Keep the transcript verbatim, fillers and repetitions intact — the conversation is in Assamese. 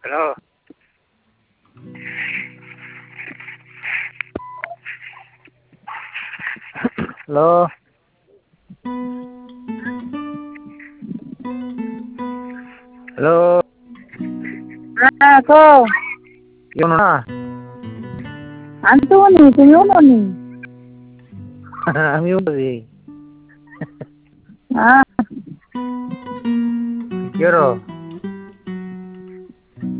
Hello. Hello. Hello. Ah, ko. Yun na. Antoni, tuyunoni. আমিও বুঝি Ah, কি করো